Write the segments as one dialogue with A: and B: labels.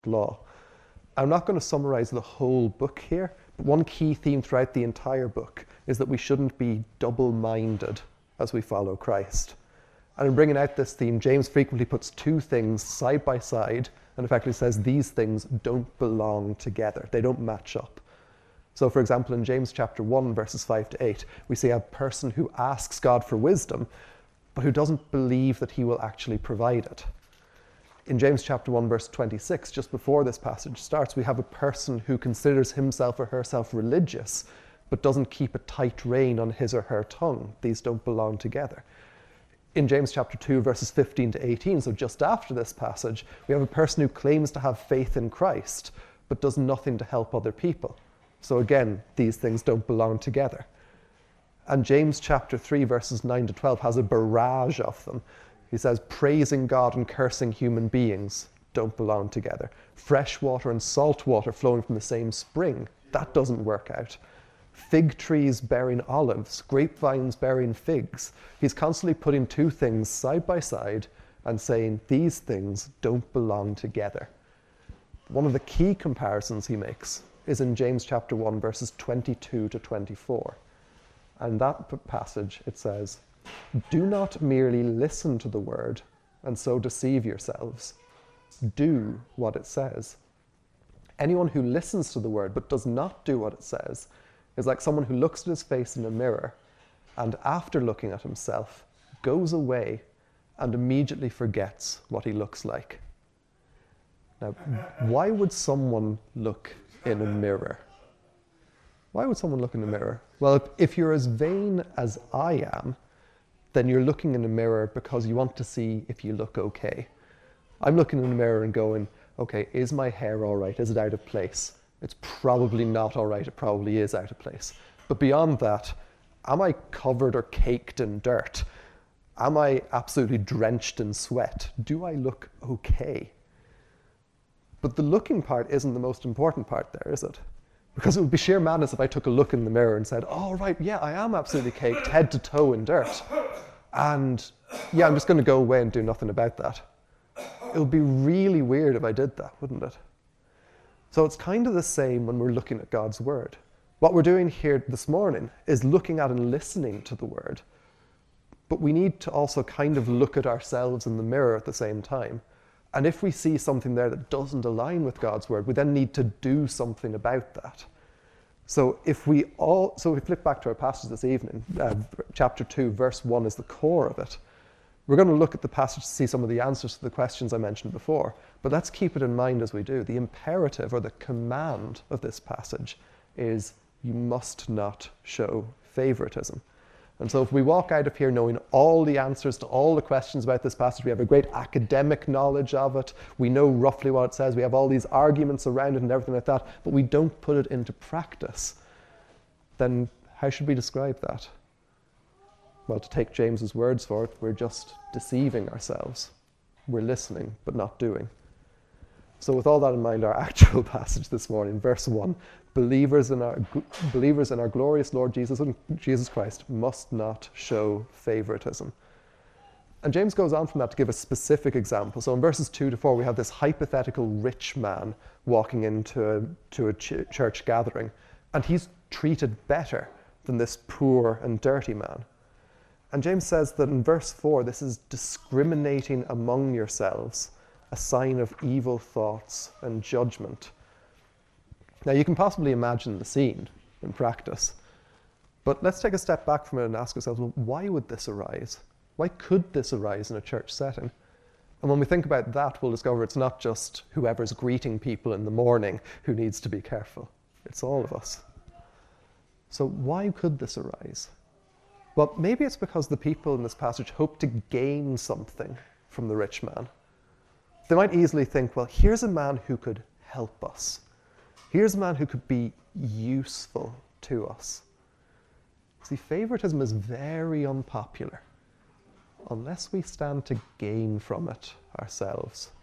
A: law. I'm not going to summarize the whole book here, but one key theme throughout the entire book is that we shouldn't be double-minded as we follow Christ. And in bringing out this theme, James frequently puts two things side by side and effectively says these things don't belong together. They don't match up. So for example, in James chapter 1, verses 5 to 8, we see a person who asks God for wisdom, but who doesn't believe that he will actually provide it. In James chapter 1, verse 26, just before this passage starts, we have a person who considers himself or herself religious, but doesn't keep a tight rein on his or her tongue. These don't belong together. In James chapter 2, verses 15 to 18, so just after this passage, we have a person who claims to have faith in Christ, but does nothing to help other people. So again, these things don't belong together. And James chapter 3, verses 9 to 12 has a barrage of them. He says, praising God and cursing human beings don't belong together. Fresh water and salt water flowing from the same spring, that doesn't work out. Fig trees bearing olives, grapevines bearing figs. He's constantly putting two things side by side and saying these things don't belong together. One of the key comparisons he makes is in James chapter 1, verses 22 to 24. And that passage, it says, do not merely listen to the word and so deceive yourselves. Do what it says. Anyone who listens to the word but does not do what it says is like someone who looks at his face in a mirror and after looking at himself goes away and immediately forgets what he looks like. Now, why would someone look in a mirror? Why would someone look in a mirror? Well, if you're as vain as I am, then you're looking in a mirror because you want to see if you look okay. I'm looking in the mirror and going, okay, is my hair all right? Is it out of place? It's probably not all right. It probably is out of place. But beyond that, am I covered or caked in dirt? Am I absolutely drenched in sweat? Do I look okay? But the looking part isn't the most important part there, is it? Because it would be sheer madness if I took a look in the mirror and said, oh, right, yeah, I am absolutely caked head to toe in dirt. And yeah, I'm just going to go away and do nothing about that. It would be really weird if I did that, wouldn't it? So it's kind of the same when we're looking at God's word. What we're doing here this morning is looking at and listening to the word. But we need to also kind of look at ourselves in the mirror at the same time. And if we see something there that doesn't align with God's word, we then need to do something about that. So if we flip back to our passage this evening, chapter 2, verse 1 is the core of it. We're going to look at the passage to see some of the answers to the questions I mentioned before, but let's keep it in mind as we do. The imperative or the command of this passage is you must not show favoritism. And so if we walk out of here knowing all the answers to all the questions about this passage, we have a great academic knowledge of it, we know roughly what it says, we have all these arguments around it and everything like that, but we don't put it into practice, then how should we describe that? Well, to take James's words for it, we're just deceiving ourselves. We're listening, but not doing. So with all that in mind, our actual passage this morning, verse 1, believers in our glorious Lord Jesus Christ must not show favoritism. And James goes on from that to give a specific example. So in verses 2 to 4, we have this hypothetical rich man walking into a church gathering, and he's treated better than this poor and dirty man. And James says that in verse 4, this is discriminating among yourselves, a sign of evil thoughts and judgment. Now, you can possibly imagine the scene in practice, but let's take a step back from it and ask ourselves, well, why would this arise? Why could this arise in a church setting? And when we think about that, we'll discover it's not just whoever's greeting people in the morning who needs to be careful. It's all of us. So why could this arise? Well, maybe it's because the people in this passage hope to gain something from the rich man. They might easily think, well, here's a man who could help us. Here's a man who could be useful to us. See, favoritism is very unpopular unless we stand to gain from it ourselves.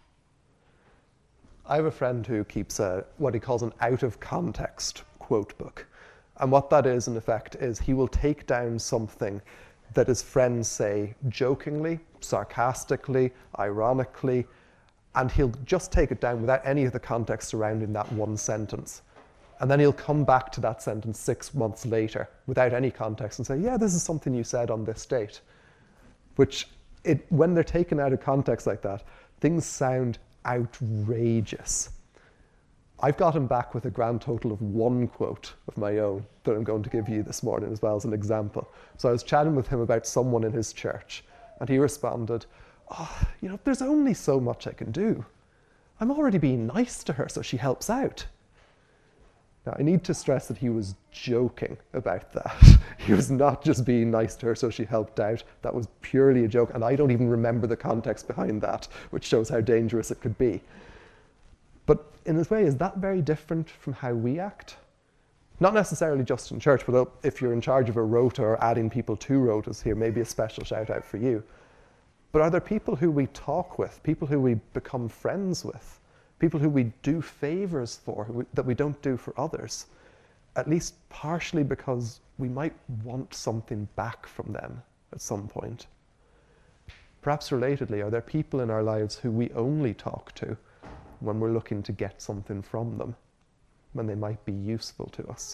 A: I have a friend who keeps what he calls an out-of-context quote book. And what that is, in effect, is he will take down something that his friends say jokingly, sarcastically, ironically, And he'll just take it down without any of the context surrounding that one sentence. And then he'll come back to that sentence 6 months later without any context and say, yeah, this is something you said on this date. Which, when they're taken out of context like that, things sound outrageous. I've got him back with a grand total of 1 quote of my own that I'm going to give you this morning as well as an example. So I was chatting with him about someone in his church, and he responded, there's only so much I can do. I'm already being nice to her, so she helps out. Now, I need to stress that he was joking about that. He was not just being nice to her so she helped out. That was purely a joke, and I don't even remember the context behind that, which shows how dangerous it could be. But in this way, is that very different from how we act? Not necessarily just in church, but if you're in charge of a rota or adding people to rotas here, maybe a special shout out for you. But are there people who we talk with, people who we become friends with, people who we do favors for that we don't do for others, at least partially because we might want something back from them at some point? Perhaps relatedly, are there people in our lives who we only talk to when we're looking to get something from them, when they might be useful to us?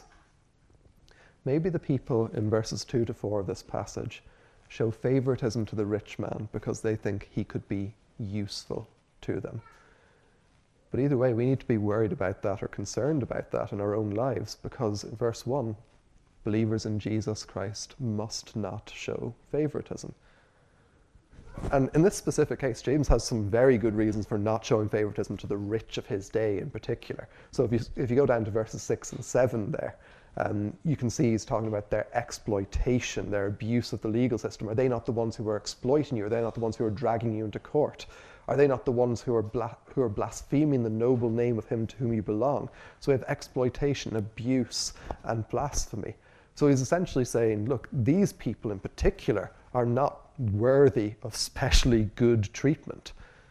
A: Maybe the people in verses 2 to 4 of this passage show favoritism to the rich man because they think he could be useful to them. But either way, we need to be worried about that or concerned about that in our own lives, because in verse 1, believers in Jesus Christ must not show favoritism. And in this specific case, James has some very good reasons for not showing favoritism to the rich of his day in particular. So if you go down to verses 6 and 7 there, you can see he's talking about their exploitation, their abuse of the legal system. Are they not the ones who are exploiting you? Are they not the ones who are dragging you into court? Are they not the ones who are blaspheming the noble name of him to whom you belong? So we have exploitation, abuse, and blasphemy. So he's essentially saying, look, these people in particular are not worthy of specially good treatment.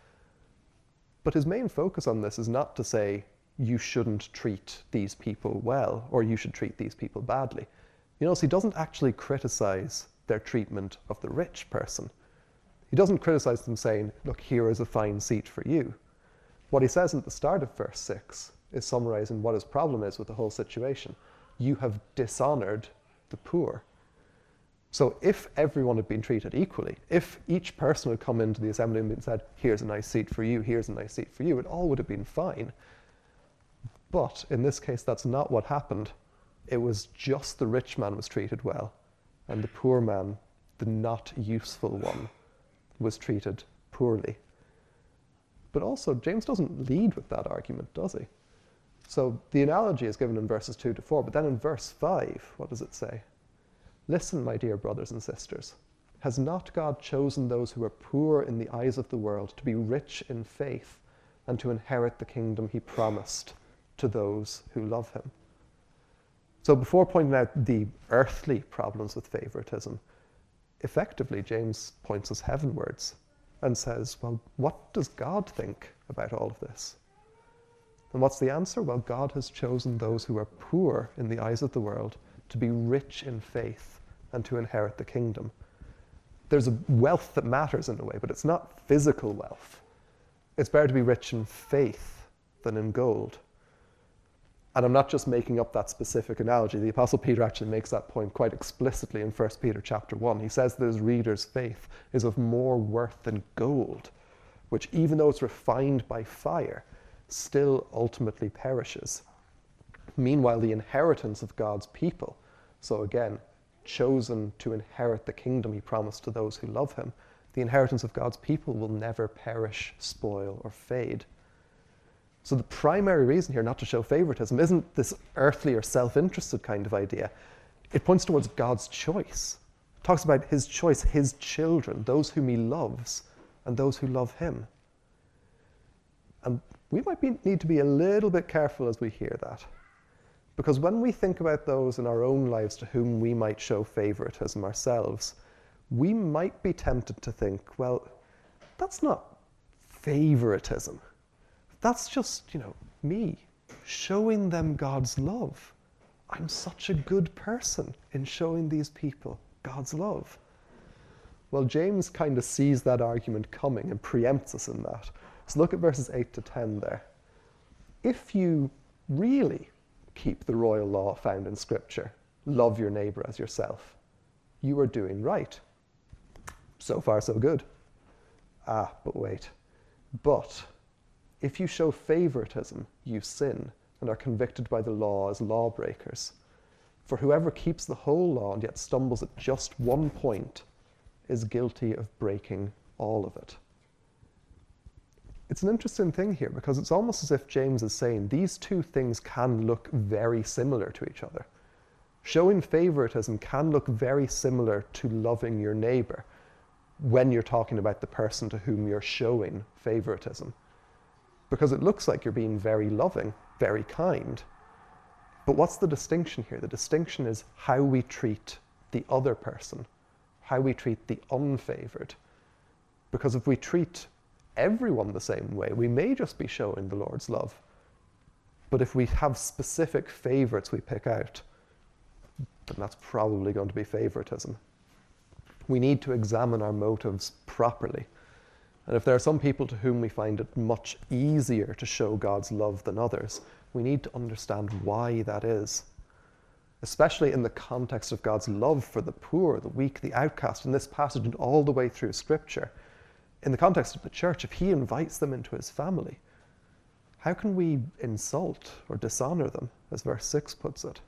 A: But his main focus on this is not to say, you shouldn't treat these people well, or you should treat these people badly. You notice he doesn't actually criticize their treatment of the rich person. He doesn't criticize them saying, look, here is a fine seat for you. What he says at the start of verse 6 is summarizing what his problem is with the whole situation. You have dishonored the poor. So if everyone had been treated equally, if each person had come into the assembly and said, here's a nice seat for you, here's a nice seat for you, it all would have been fine. But in this case, that's not what happened. It was just the rich man was treated well, and the poor man, the not useful one, was treated poorly. But also, James doesn't lead with that argument, does he? So the analogy is given in verses 2 to 4, but then in verse 5, what does it say? Listen, my dear brothers and sisters, has not God chosen those who are poor in the eyes of the world to be rich in faith and to inherit the kingdom he promised to those who love him? So before pointing out the earthly problems with favoritism, effectively James points us heavenwards and says, well, what does God think about all of this? And what's the answer? Well, God has chosen those who are poor in the eyes of the world to be rich in faith and to inherit the kingdom. There's a wealth that matters in a way, but it's not physical wealth. It's better to be rich in faith than in gold. And I'm not just making up that specific analogy. The Apostle Peter actually makes that point quite explicitly in 1 Peter chapter 1. He says that his reader's faith is of more worth than gold, which even though it's refined by fire, still ultimately perishes. Meanwhile, the inheritance of God's people, so again, chosen to inherit the kingdom he promised to those who love him, the inheritance of God's people will never perish, spoil, or fade. So the primary reason here not to show favoritism isn't this earthly or self-interested kind of idea. It points towards God's choice. It talks about his choice, his children, those whom he loves, and those who love him. And we might need to be a little bit careful as we hear that. Because when we think about those in our own lives to whom we might show favoritism ourselves, we might be tempted to think, well, that's not favoritism. That's just, me showing them God's love. I'm such a good person in showing these people God's love. Well, James kind of sees that argument coming and preempts us in that. So look at verses 8 to 10 there. If you really keep the royal law found in Scripture, love your neighbor as yourself, you are doing right. So far, so good. But wait. But if you show favoritism, you sin and are convicted by the law as lawbreakers. For whoever keeps the whole law and yet stumbles at just one point is guilty of breaking all of it. It's an interesting thing here because it's almost as if James is saying these two things can look very similar to each other. Showing favoritism can look very similar to loving your neighbor when you're talking about the person to whom you're showing favoritism. Because it looks like you're being very loving, very kind. But what's the distinction here? The distinction is how we treat the other person, how we treat the unfavored. Because if we treat everyone the same way, we may just be showing the Lord's love. But if we have specific favorites we pick out, then that's probably going to be favoritism. We need to examine our motives properly. And if there are some people to whom we find it much easier to show God's love than others, we need to understand why that is. Especially in the context of God's love for the poor, the weak, the outcast, in this passage and all the way through Scripture. In the context of the church, if he invites them into his family, how can we insult or dishonor them, as verse 6 puts it?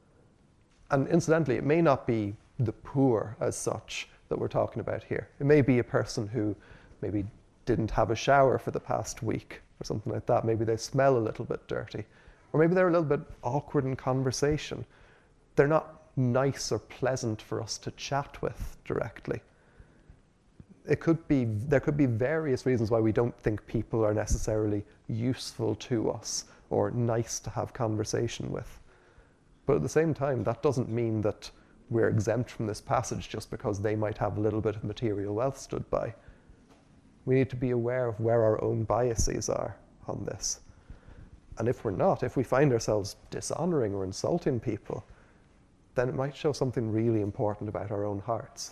A: And incidentally, it may not be the poor as such that we're talking about here. It may be a person who maybe didn't have a shower for the past week or something like that. Maybe they smell a little bit dirty. Or maybe they're a little bit awkward in conversation. They're not nice or pleasant for us to chat with directly. There could be various reasons why we don't think people are necessarily useful to us or nice to have conversation with. But at the same time, that doesn't mean that we're exempt from this passage just because they might have a little bit of material wealth stood by. We need to be aware of where our own biases are on this. And if we're not, if we find ourselves dishonoring or insulting people, then it might show something really important about our own hearts.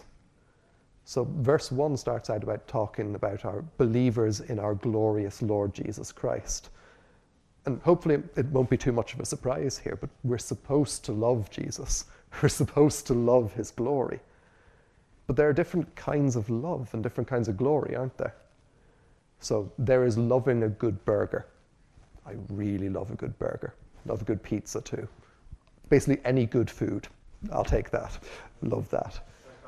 A: So verse 1 starts out about talking about our believers in our glorious Lord Jesus Christ. And hopefully it won't be too much of a surprise here, but we're supposed to love Jesus. We're supposed to love his glory. But there are different kinds of love and different kinds of glory, aren't there? So there is loving a good burger. I really love a good burger. Love a good pizza too. Basically any good food. I'll take that. Love that.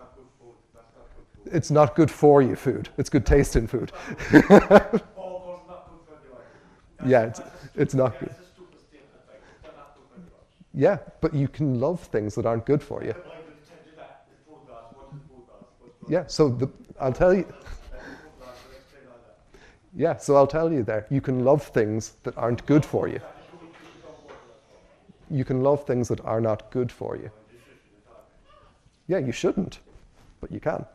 A: It's not good for you food. It's good tasting food. Yeah, it's not good. Yeah, but you can love things that aren't good for you. Yeah, so I'll tell you. Yeah, so I'll tell you there. You can love things that aren't good for you. You can love things that are not good for you. Yeah, you shouldn't, but you can.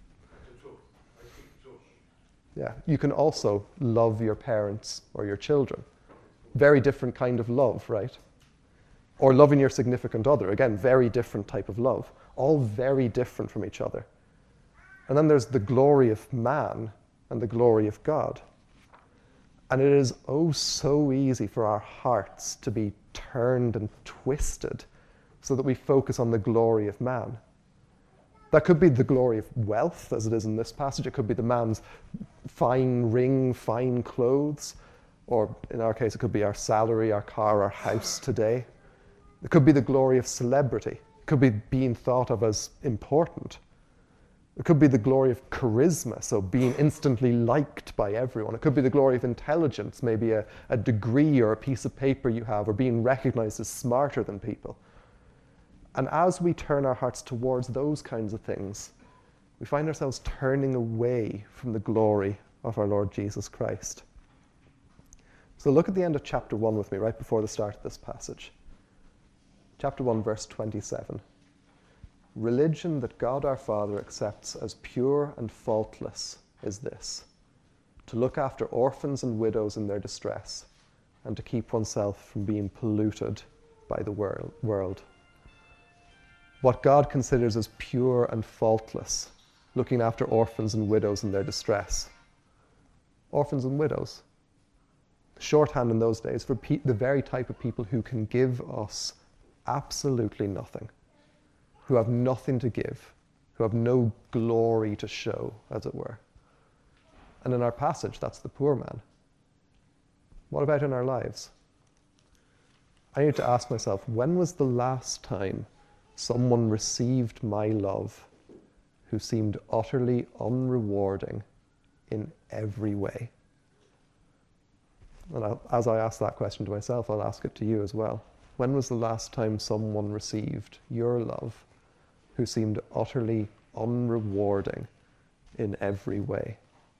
A: Yeah, you can also love your parents or your children. Very different kind of love, right? Or loving your significant other. Again, very different type of love. All very different from each other. And then there's the glory of man and the glory of God. And it is oh so easy for our hearts to be turned and twisted so that we focus on the glory of man. That could be the glory of wealth, as it is in this passage. It could be the man's fine ring, fine clothes, or in our case, it could be our salary, our car, our house today. It could be the glory of celebrity. It could be being thought of as important. It could be the glory of charisma, so being instantly liked by everyone. It could be the glory of intelligence, maybe a degree or a piece of paper you have, or being recognized as smarter than people. And as we turn our hearts towards those kinds of things, we find ourselves turning away from the glory of our Lord Jesus Christ. So look at the end of chapter 1 with me, right before the start of this passage. Chapter 1, verse 27. Religion that God our Father accepts as pure and faultless is this: to look after orphans and widows in their distress, and to keep oneself from being polluted by the world. What God considers as pure and faultless, looking after orphans and widows in their distress. Orphans and widows. Shorthand in those days for the very type of people who can give us absolutely nothing, who have nothing to give, who have no glory to show, as it were. And in our passage, that's the poor man. What about in our lives? I need to ask myself, when was the last time someone received my love who seemed utterly unrewarding in every way? And as I ask that question to myself, I'll ask it to you as well. When was the last time someone received your love who seemed utterly unrewarding in every way?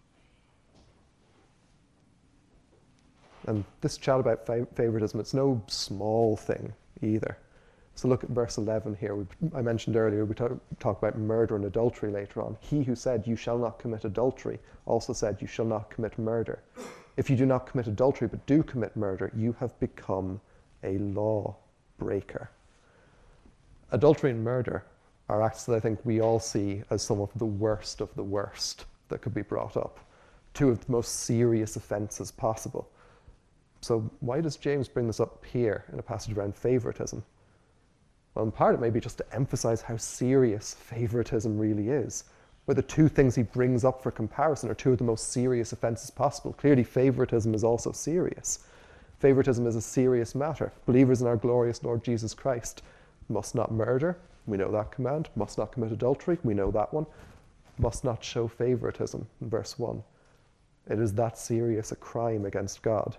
A: And this chat about favoritism, it's no small thing either. So look at verse 11 here. I mentioned earlier, we talk about murder and adultery later on. He who said, "You shall not commit adultery," also said, "You shall not commit murder. If you do not commit adultery but do commit murder, you have become a law breaker." Adultery and murder are acts that I think we all see as some of the worst that could be brought up. Two of the most serious offenses possible. So why does James bring this up here in a passage around favoritism? Well, in part it may be just to emphasize how serious favoritism really is, where the two things he brings up for comparison are two of the most serious offenses possible. Clearly, favoritism is also serious. Favoritism is a serious matter. Believers in our glorious Lord Jesus Christ must not murder. We know that command. Must not commit adultery. We know that one. Must not show favoritism in verse 1. It is that serious a crime against God.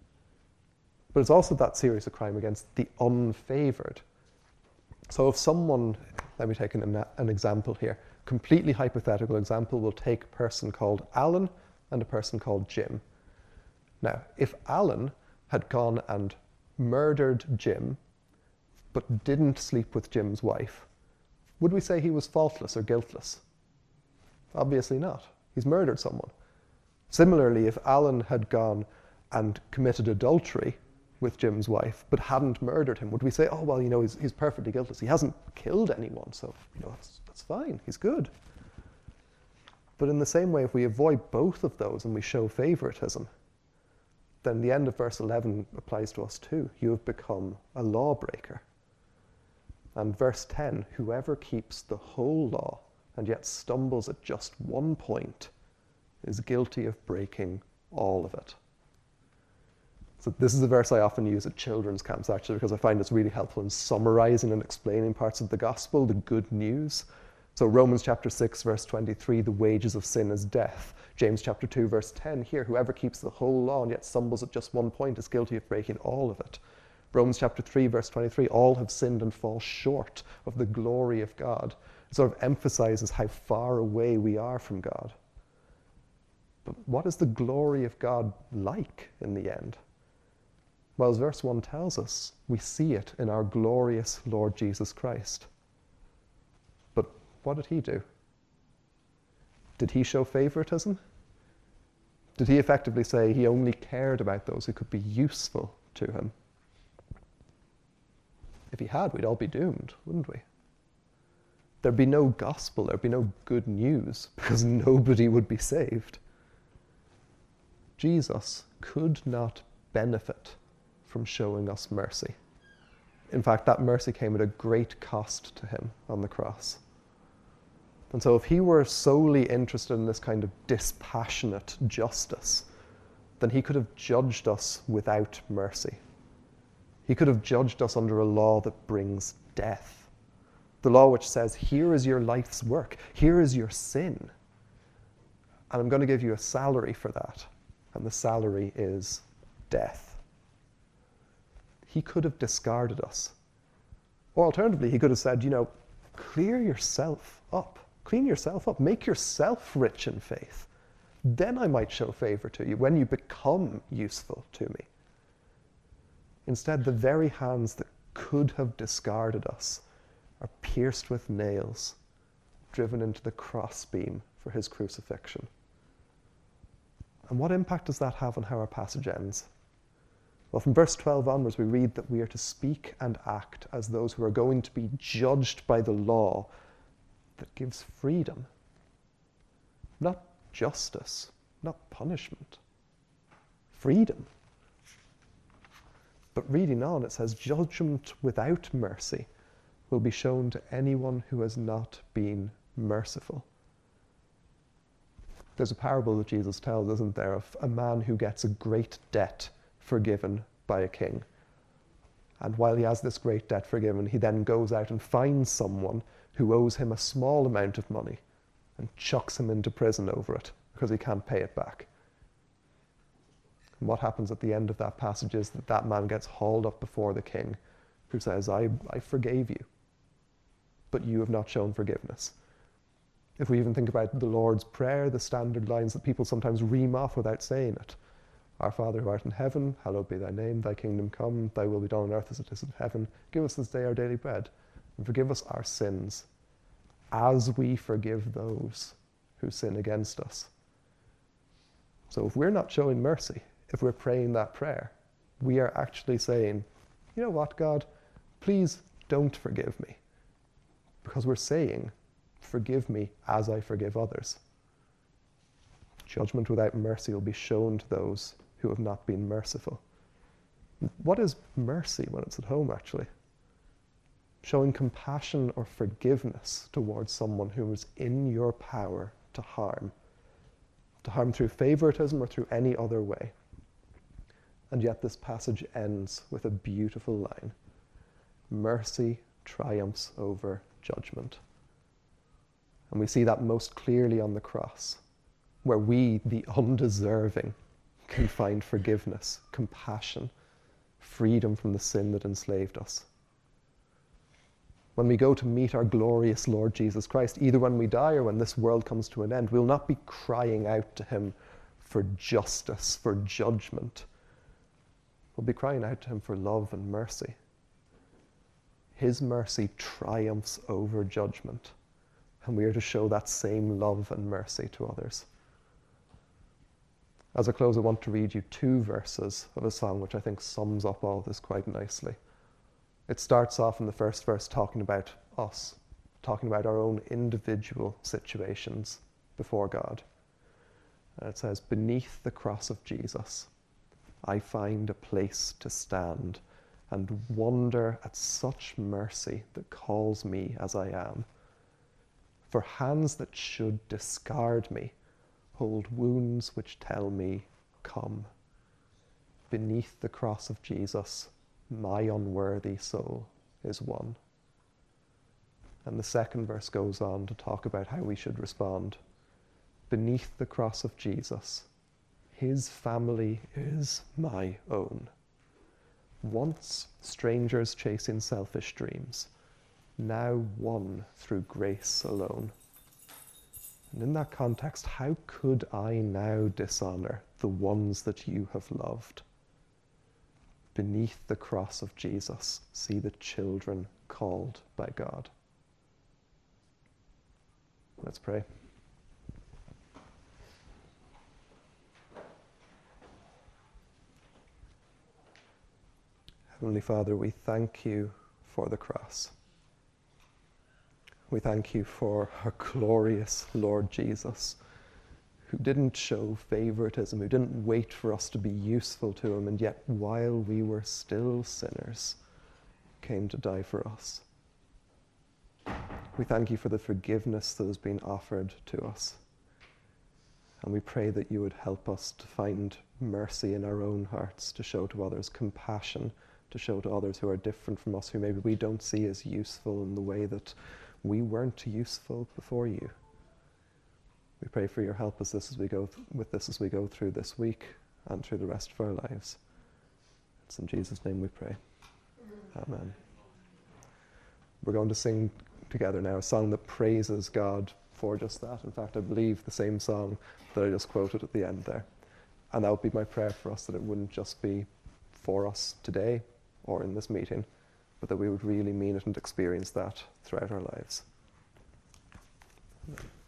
A: But it's also that serious a crime against the unfavored. So if someone, let me take an example here, completely hypothetical example, we'll take a person called Alan and a person called Jim. Now, if Alan had gone and murdered Jim, but didn't sleep with Jim's wife, would we say he was faultless or guiltless? Obviously not. He's murdered someone. Similarly, if Alan had gone and committed adultery with Jim's wife, but hadn't murdered him, would we say, oh, well, he's perfectly guiltless. He hasn't killed anyone, so, that's fine. He's good. But in the same way, if we avoid both of those and we show favoritism, then the end of verse 11 applies to us too. You have become a lawbreaker. And verse 10, whoever keeps the whole law and yet stumbles at just one point is guilty of breaking all of it. So this is a verse I often use at children's camps, actually, because I find it's really helpful in summarizing and explaining parts of the gospel, the good news. So Romans chapter 6, verse 23, the wages of sin is death. James chapter 2, verse 10 here, whoever keeps the whole law and yet stumbles at just one point is guilty of breaking all of it. Romans chapter 3, verse 23, all have sinned and fall short of the glory of God. It sort of emphasizes how far away we are from God. But what is the glory of God like in the end? Well, as verse 1 tells us, we see it in our glorious Lord Jesus Christ. But what did he do? Did he show favoritism? Did he effectively say he only cared about those who could be useful to him? If he had, we'd all be doomed, wouldn't we? There'd be no gospel, there'd be no good news, because nobody would be saved. Jesus could not benefit from showing us mercy. In fact, that mercy came at a great cost to him on the cross. And so if he were solely interested in this kind of dispassionate justice, then he could have judged us without mercy. He could have judged us under a law that brings death. The law which says, here is your life's work, here is your sin, and I'm going to give you a salary for that, and the salary is death. He could have discarded us. Or alternatively, he could have said, clear yourself up. Clean yourself up. Make yourself rich in faith. Then I might show favor to you when you become useful to me. Instead, the very hands that could have discarded us are pierced with nails, driven into the crossbeam for his crucifixion. And what impact does that have on how our passage ends? Well, from verse 12 onwards, we read that we are to speak and act as those who are going to be judged by the law that gives freedom. Not justice, not punishment, freedom. But reading on, it says, judgment without mercy will be shown to anyone who has not been merciful. There's a parable that Jesus tells, isn't there, of a man who gets a great debt forgiven by a king. And while he has this great debt forgiven, he then goes out and finds someone who owes him a small amount of money and chucks him into prison over it because he can't pay it back. And what happens at the end of that passage is that that man gets hauled up before the king, who says, I forgave you, but you have not shown forgiveness. If we even think about the Lord's Prayer, the standard lines that people sometimes ream off without saying it. Our Father who art in heaven, hallowed be thy name, thy kingdom come, thy will be done on earth as it is in heaven. Give us this day our daily bread, and forgive us our sins, as we forgive those who sin against us. So if we're not showing mercy, if we're praying that prayer, we are actually saying, you know what, God, please don't forgive me. Because we're saying, forgive me as I forgive others. Judgment without mercy will be shown to those who have not been merciful. What is mercy when it's at home, actually? Showing compassion or forgiveness towards someone who is in your power to harm through favoritism or through any other way. And yet this passage ends with a beautiful line. Mercy triumphs over judgment. And we see that most clearly on the cross, where we, the undeserving, can find forgiveness, compassion, freedom from the sin that enslaved us. When we go to meet our glorious Lord Jesus Christ, either when we die or when this world comes to an end, we'll not be crying out to him for justice, for judgment. We'll be crying out to him for love and mercy. His mercy triumphs over judgment. And we are to show that same love and mercy to others. As I close, I want to read you 2 verses of a song which I think sums up all this quite nicely. It starts off in the first verse talking about us, talking about our own individual situations before God. And it says, beneath the cross of Jesus, I find a place to stand and wonder at such mercy that calls me as I am. For hands that should discard me hold wounds which tell me, come. Beneath the cross of Jesus, my unworthy soul is won. And the second verse goes on to talk about how we should respond. Beneath the cross of Jesus, his family is my own. Once strangers chasing selfish dreams, now one through grace alone. And in that context, how could I now dishonor the ones that you have loved? Beneath the cross of Jesus, see the children called by God. Let's pray. Heavenly Father, we thank you for the cross. We thank you for our glorious Lord Jesus, who didn't show favoritism, who didn't wait for us to be useful to him, and yet while we were still sinners, came to die for us. We thank you for the forgiveness that has been offered to us. And we pray that you would help us to find mercy in our own hearts, to show to others compassion, to show to others who are different from us, who maybe we don't see as useful in the way that we weren't useful before you. We pray for your help as we go through this week and through the rest of our lives. It's in Jesus' name we pray. Amen. We're going to sing together now a song that praises God for just that. In fact, I believe the same song that I just quoted at the end there. And that would be my prayer for us, that it wouldn't just be for us today or in this meeting, but that we would really mean it and experience that throughout our lives. Amen.